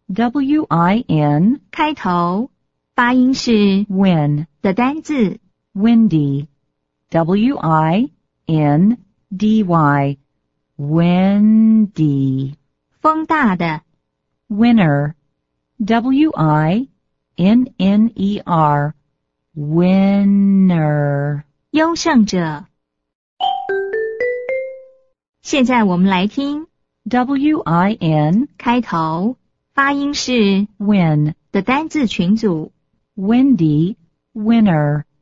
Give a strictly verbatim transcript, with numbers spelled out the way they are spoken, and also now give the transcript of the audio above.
W I N 开头发音是 win 的单字 windy W I N D Y windy 风大的 winner W I N N E R winner 优胜者。现在我们来听 W I N 开头发音是 win 的单字群组。 windy winner